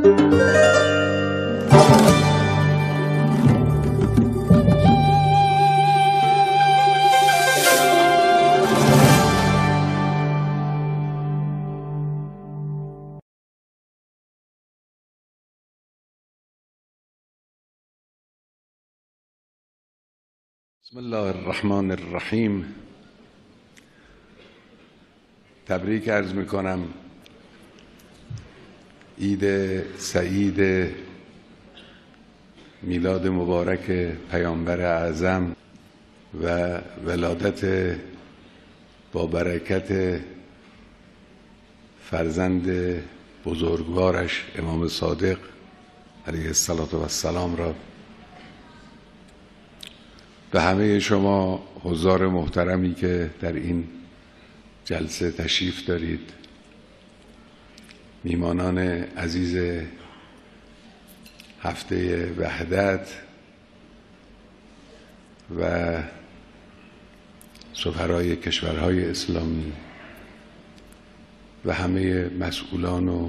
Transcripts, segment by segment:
بسم الله الرحمن الرحیم. تبریک عرض میکنم عید سعید میلاد مبارک پیامبر اعظم و ولادت با برکت فرزند بزرگوارش امام صادق علیه السلام را به همه شما حضار محترمی که در این جلسه تشریف دارید، میهمانان عزیز هفته وحدت و سفرای کشورهای اسلامی و همه مسئولان و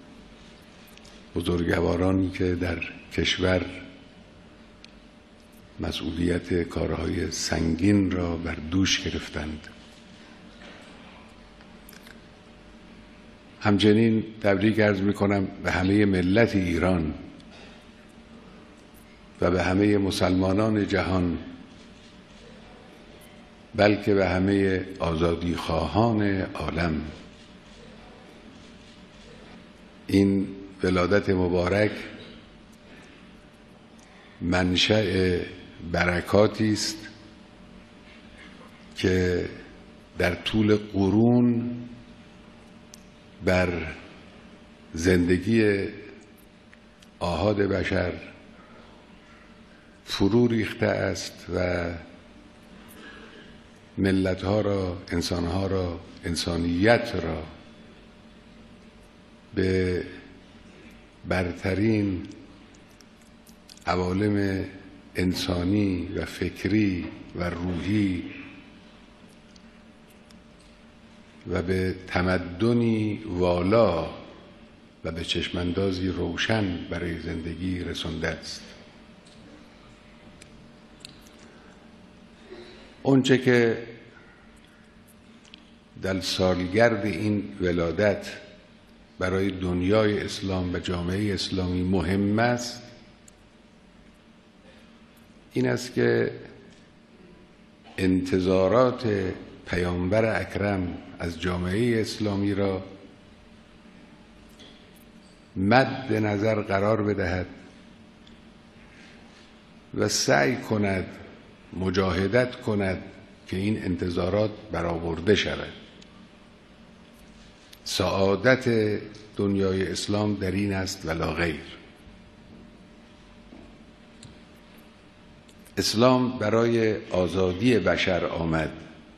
بزرگوارانی که در کشور مسئولیت کارهای سنگین را بر دوش گرفتند. همچنین تبریک عرض می‌کنم به همه ملت ایران و به همه مسلمانان جهان، بلکه به همه آزادی خواهان عالم. این ولادت مبارک منشأ برکاتی است که در طول قرون بر زندگی آحاد بشر فرو ریخته است و ملت‌ها را، انسان‌ها را، انسانیت را به برترین عوالم انسانی و فکری و روحی و به تمدنی والا و به چشماندازی روشن برای زندگی رسانده است. اونچه که در سالگرد این ولادت برای دنیای اسلام و جامعه اسلامی مهم است این است که انتظارات پیامبر اکرم از جامعه اسلامی را مد نظر قرار بدهد و سعی کند، مجاهدت کند که این انتظارات برآورده شود. سعادت دنیای اسلام در این است ولا غیر. اسلام برای آزادی بشر آمد،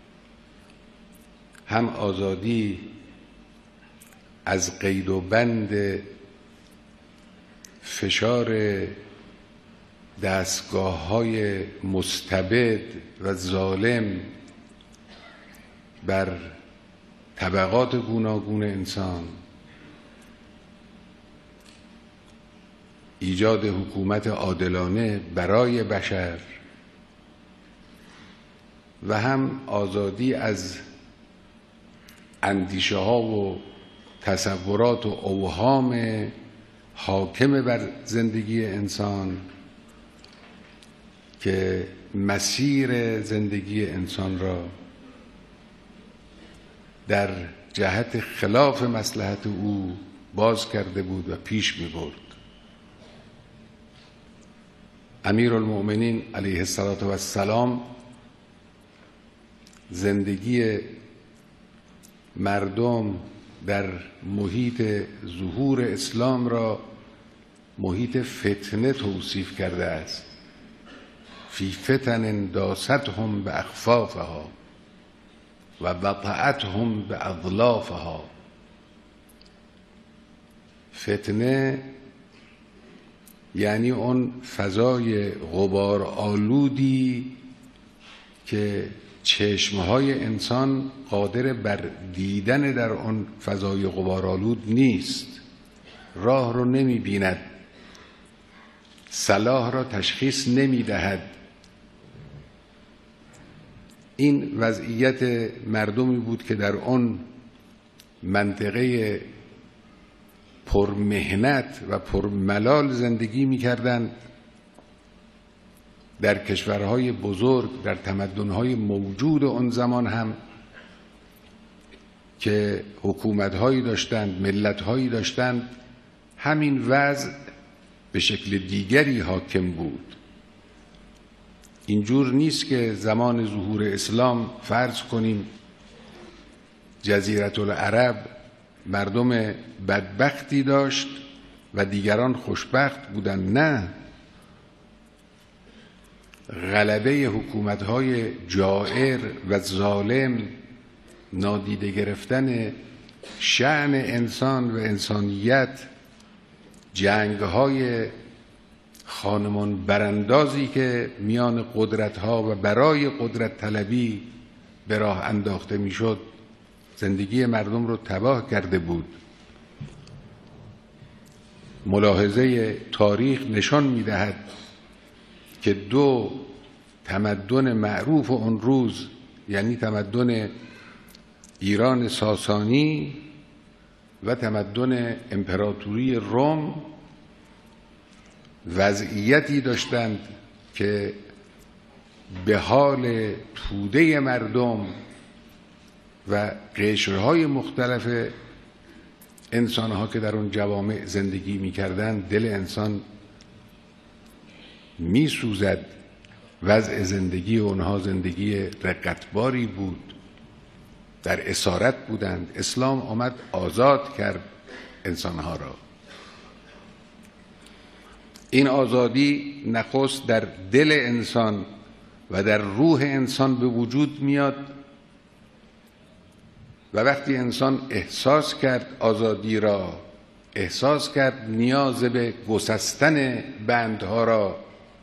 هم آزادی از قید و بند فشار دستگاه‌های مستبد و ظالم بر طبقات گوناگون انسان، ایجاد حکومت عادلانه برای بشر و هم آزادی از اندیشه ها و تصورات و اوهام حاکم بر زندگی انسان که مسیر زندگی انسان را در جهت خلاف مصلحت او باز کرده بود و پیش می برد. امیرالمؤمنین علیه السلام زندگی مردم در محیط ظهور اسلام را محیط فتنه توصیف کرده است. فی فتن داستهم به اخفافها و وطأتهم به اظلافها. فتنه یعنی اون فضای غبار آلودی که چشمهای انسان قادر بر دیدن در آن فضای غبارآلود نیست. راه رو نمی بیند، صلاح را تشخیص نمی دهد. این وضعیت مردمی بود که در آن منطقه پرمهنت و پرملال زندگی می کردند. در کشورهای بزرگ، در تمدنهای موجود آن زمان هم که حکومتهایی داشتند، ملتهایی داشتند، همین وضع به شکل دیگری حاکم بود. اینجور نیست که زمان ظهور اسلام فرض کنیم جزیره العرب مردم بدبختی داشت و دیگران خوشبخت بودند. نه، غلبه حکومت‌های جائر و ظالم، نادیده گرفتن شأن انسان و انسانیت، جنگ‌های خانمان براندازی که میان قدرت‌ها و برای قدرت طلبی به راه انداخته میشد، زندگی مردم رو تباه کرده بود. ملاحظه تاریخ نشان می‌دهد که دو تمدن معروف اون روز، یعنی تمدن ایران ساسانی و تمدن امپراتوری روم، وضعیتی داشتند که به حال توده مردم و قشرهای مختلف انسانها که در اون جوامع زندگی می‌کردند دل انسان می‌سوزد. وضع زندگی اونها زندگی رقتباری بود، در اسارت بودند. اسلام آمد آزاد کرد انسانها را. این آزادی نخست در دل انسان و در روح انسان به وجود میاد و وقتی انسان احساس کرد آزادی را، احساس کرد نیاز به گسستن بندها را،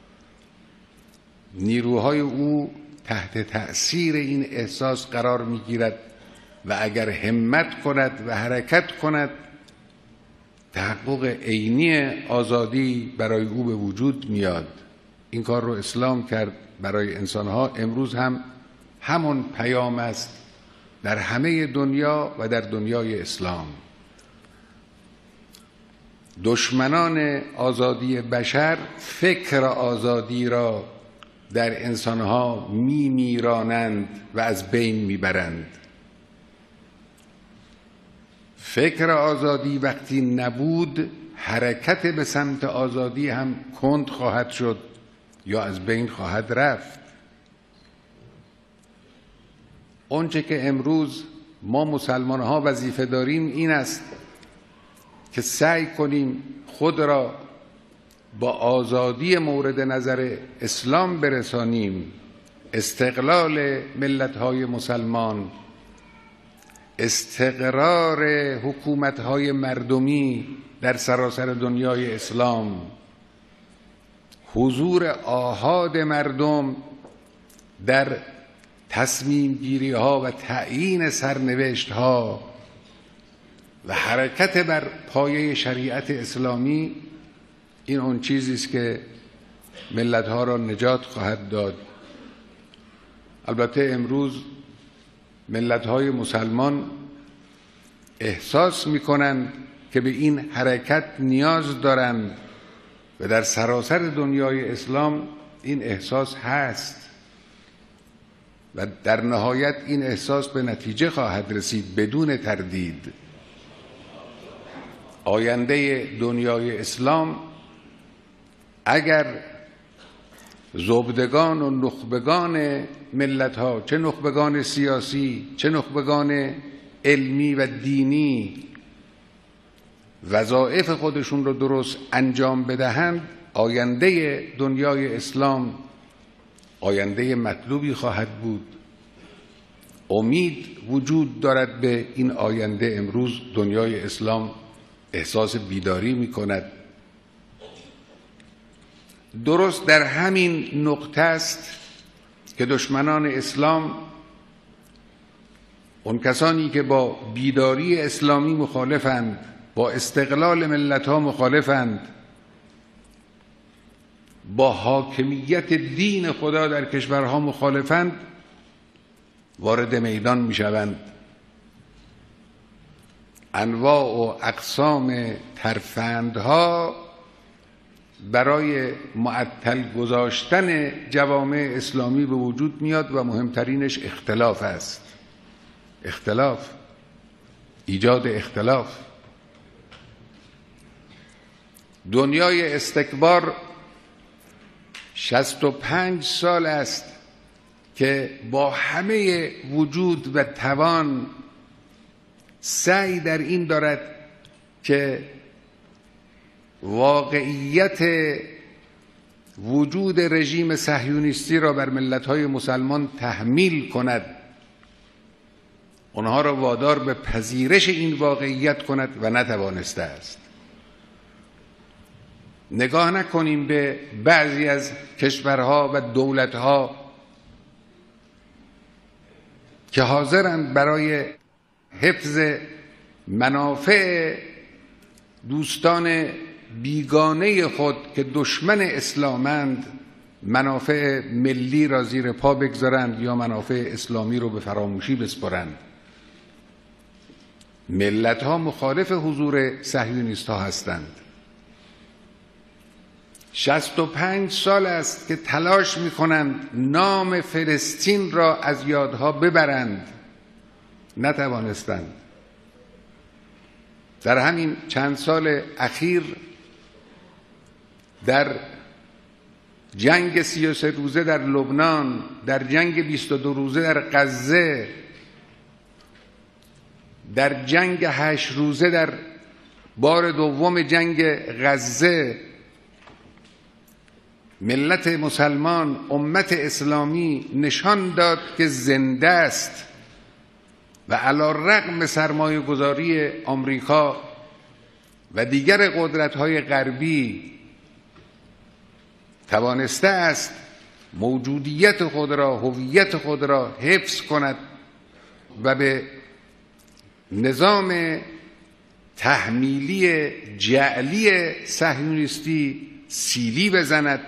نیروهای او تحت تأثیر این احساس قرار میگیرد و اگر همت کند و حرکت کند، تحقق عینی آزادی برای او به وجود میاد. این کار رو اسلام کرد برای انسانها. امروز هم همون پیام است در همه دنیا و در دنیای اسلام. دشمنان آزادی بشر فکر آزادی را در انسانها میرانند و از بین میبرند. فکر آزادی وقتی نبود، حرکت به سمت آزادی هم کند خواهد شد یا از بین خواهد رفت. اونچه که امروز ما مسلمان ها وظیفه داریم این است که سعی کنیم خود را با آزادی مورد نظر اسلام برسانیم. استقلال ملت‌های مسلمان، استقرار حکومت‌های مردمی در سراسر دنیای اسلام، حضور آحاد مردم در تصمیم گیری ها و تعیین سرنوشت ها و حرکت بر پایه شریعت اسلامی، این اون چیزی است که ملت ها را نجات خواهد داد. البته امروز ملت های مسلمان احساس می‌کنند که به این حرکت نیاز دارند و در سراسر دنیای اسلام این احساس هست و در نهایت این احساس به نتیجه خواهد رسید بدون تردید. آینده دنیای اسلام اگر زبدگان و نخبگان ملت ها، چه نخبگان سیاسی چه نخبگان علمی و دینی، وظایف خودشون رو درست انجام بدهند، آینده دنیای اسلام آینده مطلوبی خواهد بود. امید وجود دارد به این آینده. امروز دنیای اسلام احساس بیداری می کند. درست در همین نقطه است که دشمنان اسلام، اون کسانی که با بیداری اسلامی مخالفند با استقلال ملت ها مخالفند، با حاکمیت دین خدا در کشورها مخالفند، وارد میدان می شوند. انواع و اقسام ترفندها برای معطل گذاشتن جوامع اسلامی به وجود میاد و مهمترینش اختلاف است. اختلاف، ایجاد اختلاف. دنیای استکبار 65 سال است که با همه وجود و توان سعی در این دارد که واقعیت وجود رژیم صهیونیستی را بر ملت‌های مسلمان تحمیل کند، آنها را وادار به پذیرش این واقعیت کند و نتوانسته است. نگاه نکنیم به بعضی از کشورها و دولتها که حاضرند برای حفظ منافع دوستان بیگانه خود که دشمن اسلامند منافع ملی را زیر پا بگذارند یا منافع اسلامی رو به فراموشی بسپارند. ملت ها مخالف حضور صهیونیست ها هستند. 65 سال است که تلاش می کنند نام فلسطین را از یادها ببرند، نتوانستند. در همین چند سال اخیر در جنگ 33 روزه در لبنان، در جنگ 22 روزه در غزه، در جنگ 8 روزه در بار دوم جنگ غزه، ملت مسلمان، امت اسلامی نشان داد که زنده است و علی رغم سرمایه گذاری آمریکا و دیگر قدرت‌های غربی توانسته است موجودیت خود را، هویت خود را حفظ کند و به نظام تحمیلی جعلی صهیونیستی سیلی بزند.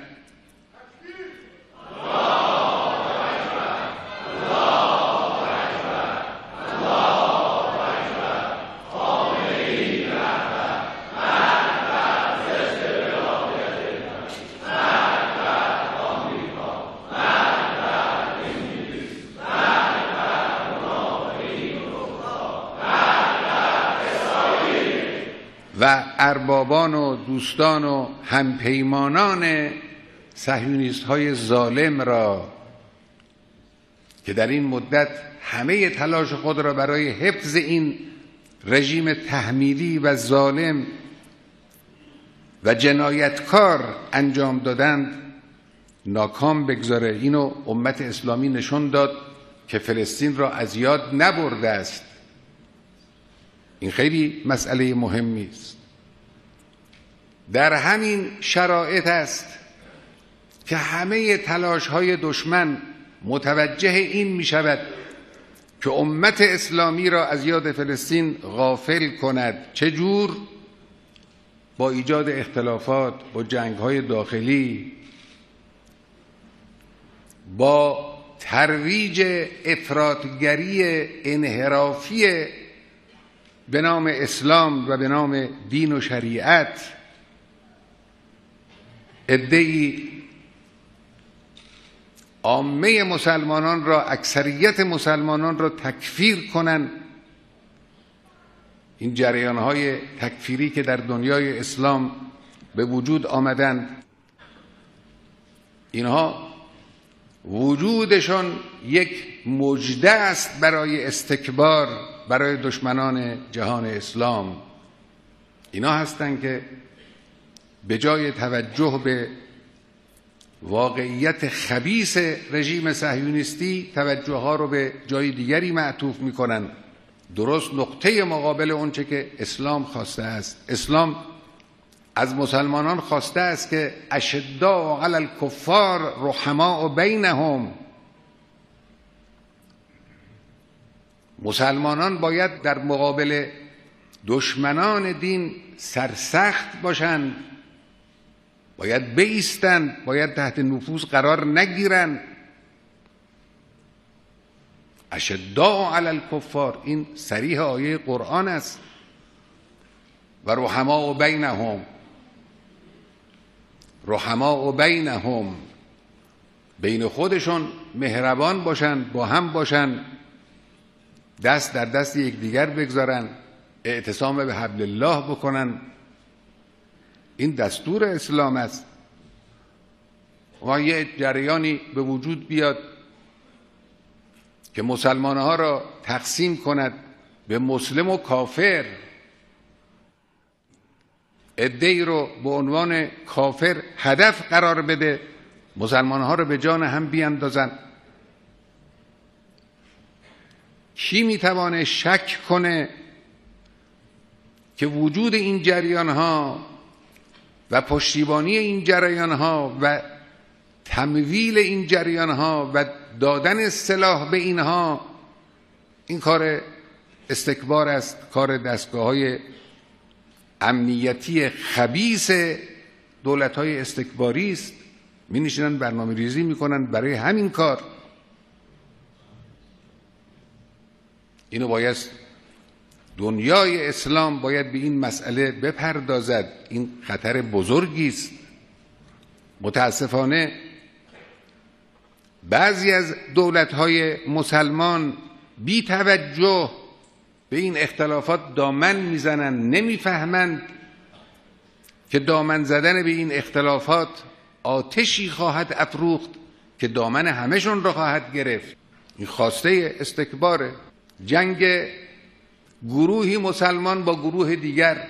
و اربابان و دوستان و همپیمانان صهیونیست های ظالم را که در این مدت همه تلاش خود را برای حفظ این رژیم تحمیلی و ظالم و جنایتکار انجام دادند ناکام بگذاره. اینو امت اسلامی نشون داد که فلسطین را از یاد نبرده است. این خیلی مسئله مهمی است. در همین شرایط است که همه تلاش‌های دشمن متوجه این می شود که امت اسلامی را از یاد فلسطین غافل کند. چجور؟ با ایجاد اختلافات، با جنگ‌های داخلی، با ترویج افراطگری انحرافی به نام اسلام و به نام دین و شریعت. عده‌ای عامه مسلمانان را، اکثریت مسلمانان را تکفیر کنند. این جریان‌های تکفیری که در دنیای اسلام به وجود آمدند، اینها وجودشون یک مژده است برای استکبار، برای دشمنان جهان اسلام. اینا هستند که به جای توجه به واقعیت خبیث رژیم صهیونیستی توجه ها رو به جای دیگری معطوف میکنن، درست نقطه مقابل اونچه که اسلام خواسته است. اسلام از مسلمانان خواسته است که اشداء علی الکفار رحماء بینهم. مسلمانان باید در مقابل دشمنان دین سرسخت باشند، باید بایستند، باید تحت نفوذ قرار نگیرند. اشداء علی الکفار، این صریح آیه قرآن است. و رحماء بینهم، رحماء بینهم، بین خودشون مهربان باشن، با هم باشن، دست در دست یکدیگر بگذارن، اعتصام به حبل الله بکنن. این دستور اسلام است. و یه جریانی به وجود بیاد که مسلمانها را تقسیم کند به مسلم و کافر، عده‌ای رو به عنوان کافر هدف قرار بده، مسلمانها رو به جان هم بیاندازن. کی میتوانه شک کنه که وجود این جریانها و پشتیبانی این جریانها و تمویل این جریانها و دادن سلاح به اینها، این کار استکبار است، کار دستگاه‌های امنیتی خبیث دولت‌های استکباری است. می‌نشینن برنامه ریزی می‌کنن برای همین کار. اینو باید دنیای اسلام باید به این مسئله بپردازد. این خطر بزرگی است. متاسفانه بعضی از دولت‌های مسلمان بی توجه به این اختلافات دامن میزنند، نمیفهمند که دامن زدن به این اختلافات آتشی خواهد افروخت که دامن همه‌شون را خواهد گرفت. این خواسته استکباره. جنگ گروهی مسلمان با گروه دیگر،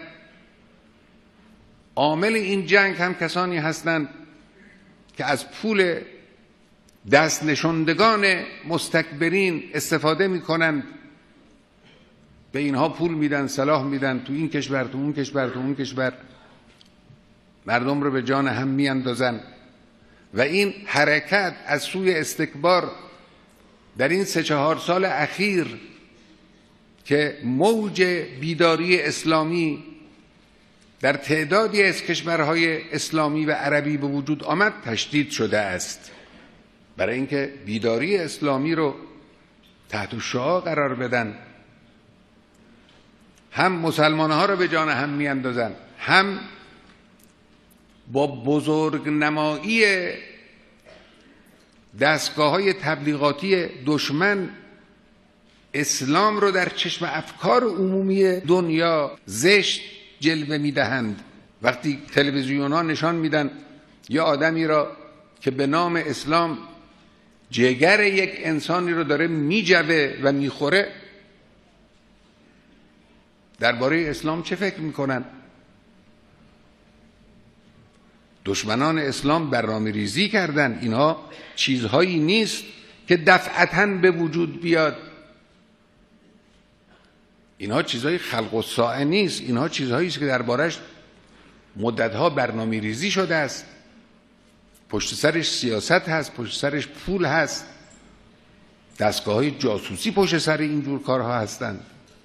عامل این جنگ هم کسانی هستند که از پول دست نشندگان مستکبرین استفاده میکنند، به اینها پول میدن، سلاح میدن، تو این کشور، تو اون کشور، تو اون کشور، مردم رو به جان هم میاندازن. و این حرکت از سوی استکبار در این 3-4 سال اخیر که موج بیداری اسلامی در تعدادی از کشورهای اسلامی و عربی به وجود آمد تشدید شده است. برای اینکه بیداری اسلامی رو تحت شعاع قرار بدن، هم مسلمان‌ها رو به جان هم میاندازن، هم با بزرگ نمایی دستگاه‌های تبلیغاتی دشمن اسلام رو در چشم افکار عمومی دنیا زشت جلوه میدهند. وقتی تلویزیون‌ها نشان میدن یا آدمی را که به نام اسلام جگر یک انسانی رو داره میجوه و میخوره، درباره اسلام چه فکر میکنن؟ دشمنان اسلام برنامه ریزی کردن. اینها چیزهایی نیست که دفعتاً به وجود بیاد. اینها چیزهای خلق الساعه نیست. اینها چیزهایی است که دربارش مدتها برنامه ریزی شده است. پشت سرش سیاست هست، پشت سرش پول هست، دستگاه‌های جاسوسی پشت سر اینجور کارها هستند.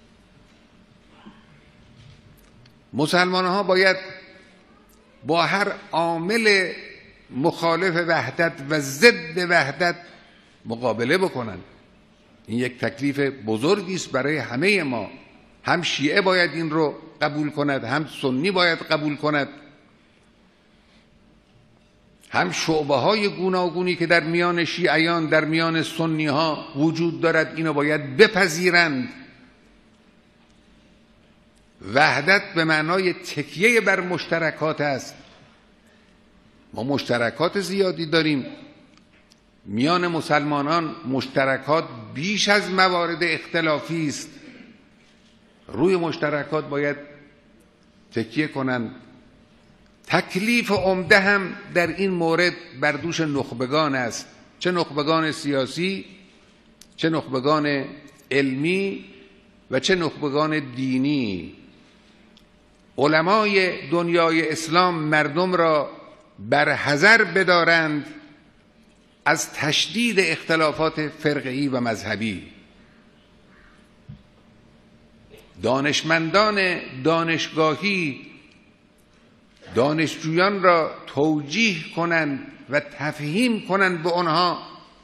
مسلمان‌ها باید با هر عامل مخالف وحدت و ضد وحدت مقابله بکنن. این یک تکلیف بزرگی است برای همه ما. هم شیعه باید این رو قبول کند، هم سنی باید قبول کند، هم شعبه‌های گوناگونی که در میان شیعیان، در میان سنی‌ها وجود دارد، اینو باید بپذیرند. وحدت به معنای تکیه بر مشترکات است. ما مشترکات زیادی داریم میان مسلمانان، مشترکات بیش از موارد اختلافی است. روی مشترکات باید تکیه کنند. تکلیف عمده هم در این مورد بر دوش نخبگان است، چه نخبگان سیاسی، چه نخبگان علمی و چه نخبگان دینی. علمای دنیای اسلام مردم را بر حذر بدارند از تشدید اختلافات فرقه‌ای و مذهبی. دانشمندان دانشگاهی دانشجویان را توجیه کنند و تفهیم کنند به آنها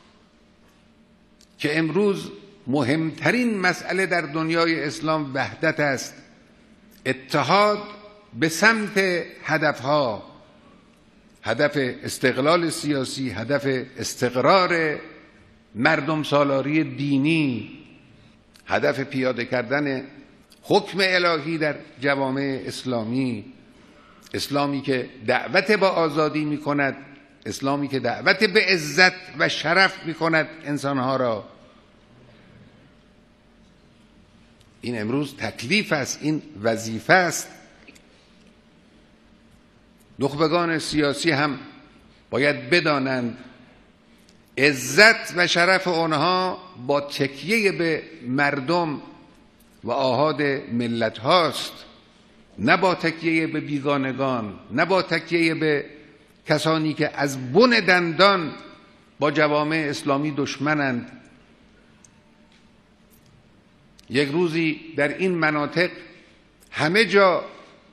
که امروز مهمترین مسئله در دنیای اسلام وحدت است، اتحاد به سمت هدفها، هدف استقلال سیاسی، هدف استقرار مردم سالاری دینی، هدف پیاده کردن حکم الهی در جوامع اسلامی، اسلامی که دعوت به آزادی می کند، اسلامی که دعوت به عزت و شرف می کند انسانها را. این امروز تکلیف است، این وظیفه است. نخبگان سیاسی هم باید بدانند عزت و شرف آنها با تکیه به مردم و آحاد ملت هاست، نه با تکیه به بیگانگان، نه با تکیه به کسانی که از بن دندان با جوامع اسلامی دشمنند. یک روزی در این مناطق همه جا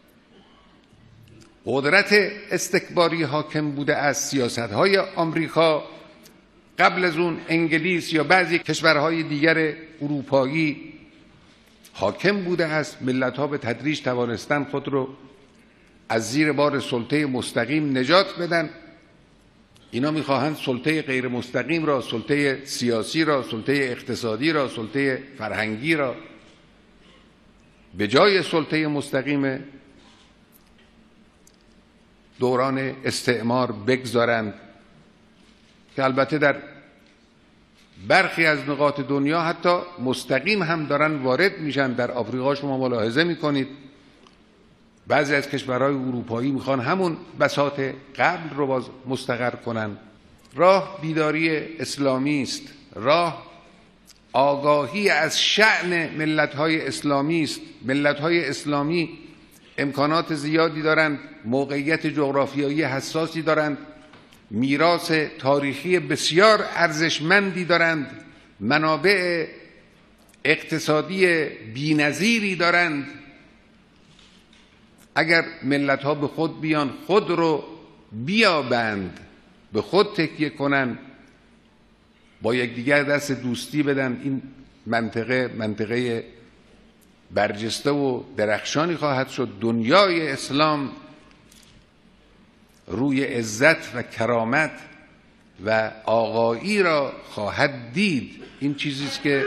قدرت استکباری حاکم بوده است. سیاست‌های آمریکا، قبل از اون انگلیس یا بعضی کشورهای دیگر اروپایی حاکم بوده است. ملت‌ها به تدریج توانستند خود رو از زیر بار سلطه مستقیم نجات بدن. اینا می‌خواهند سلطه غیر مستقیم را، سلطه سیاسی را، سلطه اقتصادی را، سلطه فرهنگی را به جای سلطه مستقیم دوران استعمار بگذارند، که البته در برخی از نقاط دنیا حتی مستقیم هم دارن وارد میشن. در آفریقا شما ملاحظه میکنید بعضی از کشورهای اروپایی میخوان همون بساط قبل رو باز مستقر کنن. راه بیداری اسلامی است، راه آگاهی از شأن ملت‌های اسلامی است. ملت‌های اسلامی امکانات زیادی دارند، موقعیت جغرافیایی حساسی دارند، میراث تاریخی بسیار ارزشمندی دارند، منابع اقتصادی بی‌نظیری دارند. اگر ملت‌ها به خود بیان، خود رو بیابند، به خود تکیه کنند، با یکدیگر دست دوستی بدن، این منطقه برجسته و درخشانی خواهد شد. دنیای اسلام روی عزت و کرامت و آقایی را خواهد دید. این چیزی است که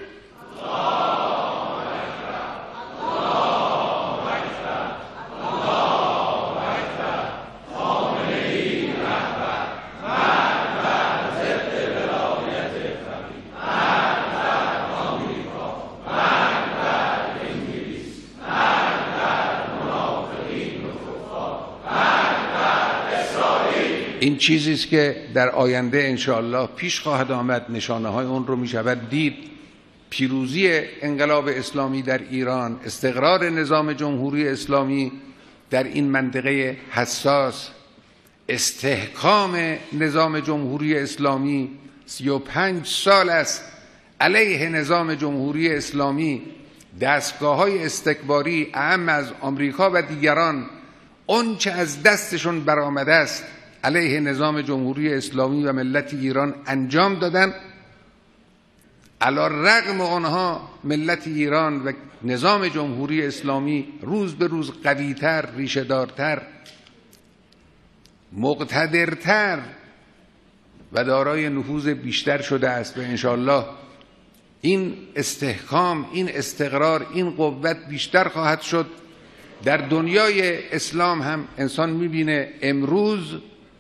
این چیزی است که در آینده انشاءالله پیش خواهد آمد. نشانه های اون رو می شود دید. پیروزی انقلاب اسلامی در ایران، استقرار نظام جمهوری اسلامی در این منطقه حساس، استحکام نظام جمهوری اسلامی. 35 سال است علیه نظام جمهوری اسلامی دستگاه‌های استکباری اعم از آمریکا و دیگران اون چه از دستشون برآمده است علیه نظام جمهوری اسلامی و ملت ایران انجام دادن. علی رغم آنها ملت ایران و نظام جمهوری اسلامی روز به روز قوی‌تر، ریشه‌دارتر، مقتدرتر و دارای نفوذ بیشتر شده است و انشاءالله این استحکام، این استقرار، این قوت بیشتر خواهد شد. در دنیای اسلام هم انسان می‌بینه امروز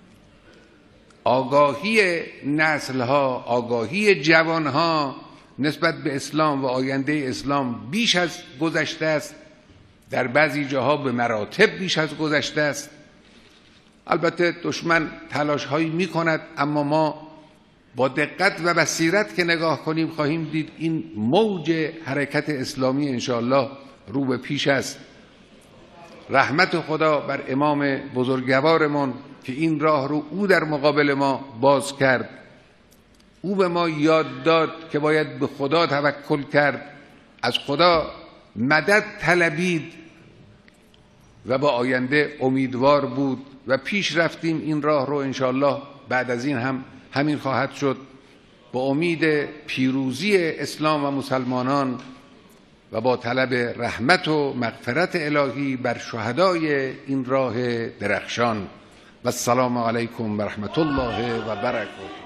آگاهی نسل‌ها، آگاهی جوان‌ها نسبت به اسلام و آینده اسلام بیش از گذشته است. در بعضی جاها به مراتب بیش از گذشته است. البته دشمن تلاش‌هایی می‌کند، اما ما با دقت و بصیرت که نگاه کنیم خواهیم دید این موج حرکت اسلامی انشاءالله رو به پیش است. رحمت خدا بر امام بزرگوارمان که این راه رو او در مقابل ما باز کرد. او به ما یاد داد که باید به خدا توکل کرد، از خدا مدد طلبید و با آینده امیدوار بود و پیش رفتیم این راه رو. انشاءالله بعد از این هم همین خواهد شد، با امید پیروزی اسلام و مسلمانان و با طلب رحمت و مغفرت الهی بر شهدای این راه درخشان. و السلام علیکم و رحمت الله و برکاته.